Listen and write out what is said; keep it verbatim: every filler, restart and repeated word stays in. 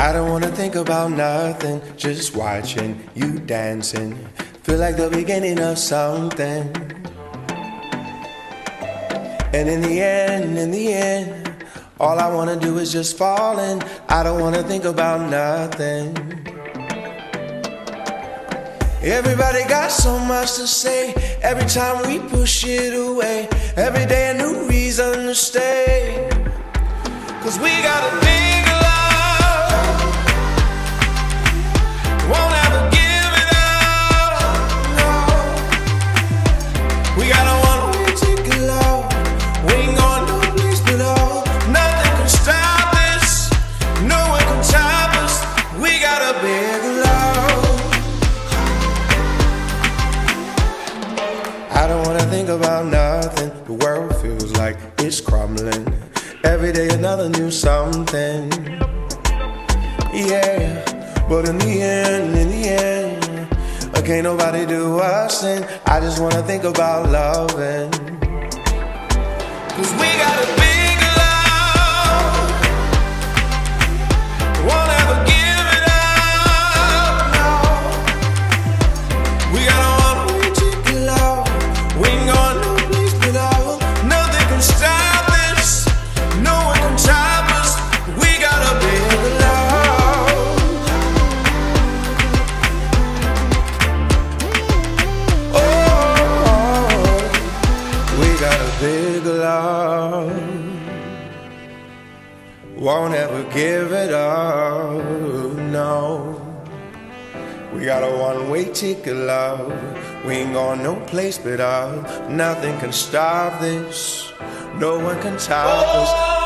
I don't wanna think about nothing, just watching you dancing. Feel like the beginning of something. And in the end, in the end, all I wanna do is just fall in. I don't wanna think about nothing. Everybody got so much to say. Every time we push it away, every day a new reason to stay. Cause we got a big love, won't ever give it up, no. We got a one-way ticket love, we ain't going no place but up. Nothing can stop this, no one can stop us. We got a big love. I don't wanna think about nothing, the world feels like it's crumbling. Every day another new something. Yeah, but in the end, in the end, can't nobody do us in. I just wanna think about loving. Cause we got a big love, won't ever give it up, no. We got a one-way ticket love, we ain't going no place but up. Nothing can stop this, no one can stop us. We got a big love. Oh, we got a big love, won't ever give it up, no. We got a one-way ticket, love, we ain't going no place but up. Nothing can stop this, no one can stop us.